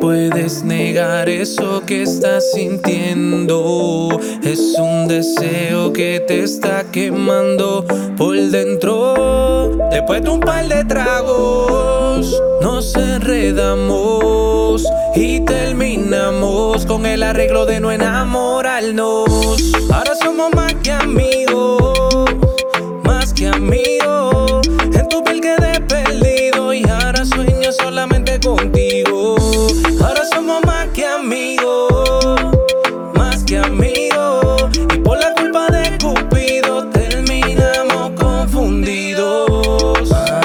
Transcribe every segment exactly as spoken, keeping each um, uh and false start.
puedes negar eso que estás sintiendo. Es un deseo que te está quemando por dentro. Después de un par de tragos nos enredamos y terminamos con el arreglo de no enamorarnos. Ahora somos más que amigos, más que amigos. En tu piel quedé perdido y ahora sueño solamente contigo. Ahora somos más que amigos, más que amigos. Y por la culpa de Cupido terminamos confundidos. Ah,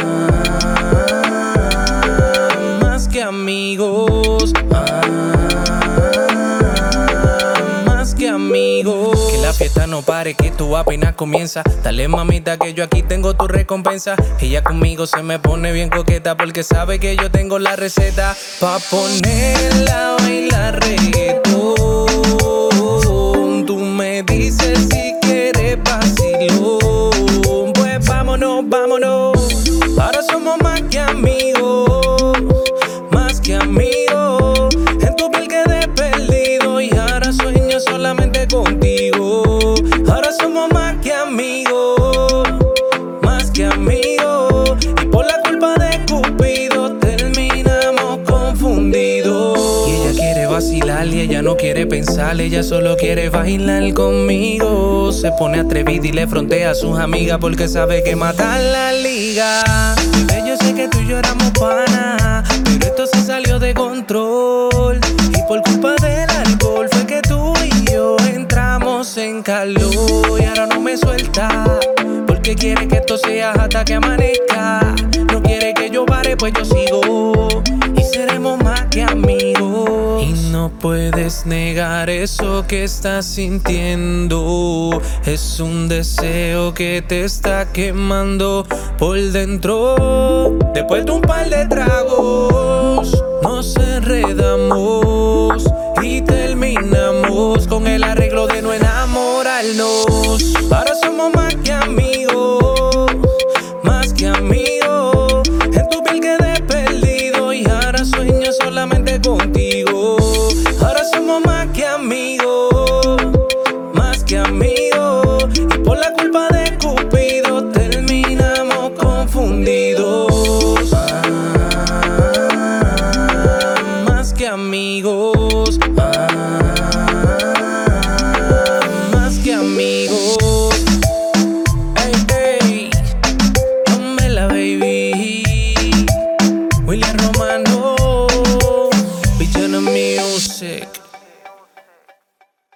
más que amigos. Ah, más que amigos. Que la fiesta no pare, que tú apenas comienza. Dale mamita que yo aquí tengo tu recompensa. Ella conmigo se me pone bien coqueta porque sabe que yo tengo la receta pa' ponerla a bailar reggaetón. Tú me dices si quieres vacilón. Pues vámonos, vámonos. Ahora somos más que amigos, más que amigos. En tu piel quedé perdido y ahora sueño solamente contigo. Ahora somos más que amigos, más que amigos. Y por la culpa de Cupido terminamos confundidos. Y ella quiere vacilar y ella no quiere pensar. Ella solo quiere bailar conmigo. Se pone atrevida y le frontea a sus amigas porque sabe que matar la liga. Bebé, yo sé que tú y yo éramos panas, pero esto se salió de control. Y por culpa del alcohol fue que tú y yo entramos en calor. Y ahora no me suelta porque quiere que esto sea hasta que amanezca. No quiere que yo pare, pues yo sigo y seremos más que amigos. Y no puedes negar eso que estás sintiendo. Es un deseo que te está quemando por dentro. Después de un par de tragos nos enredamos y terminamos con el arreglo de no enamorarnos. Ahora somos más que amigos, más que amigos. En tu piel quedé perdido y ahora sueño solamente contigo. Ahora somos más que amigos, más que amigos. Y por la culpa de Cupido terminamos confundidos. Ah, más que amigos. Ah,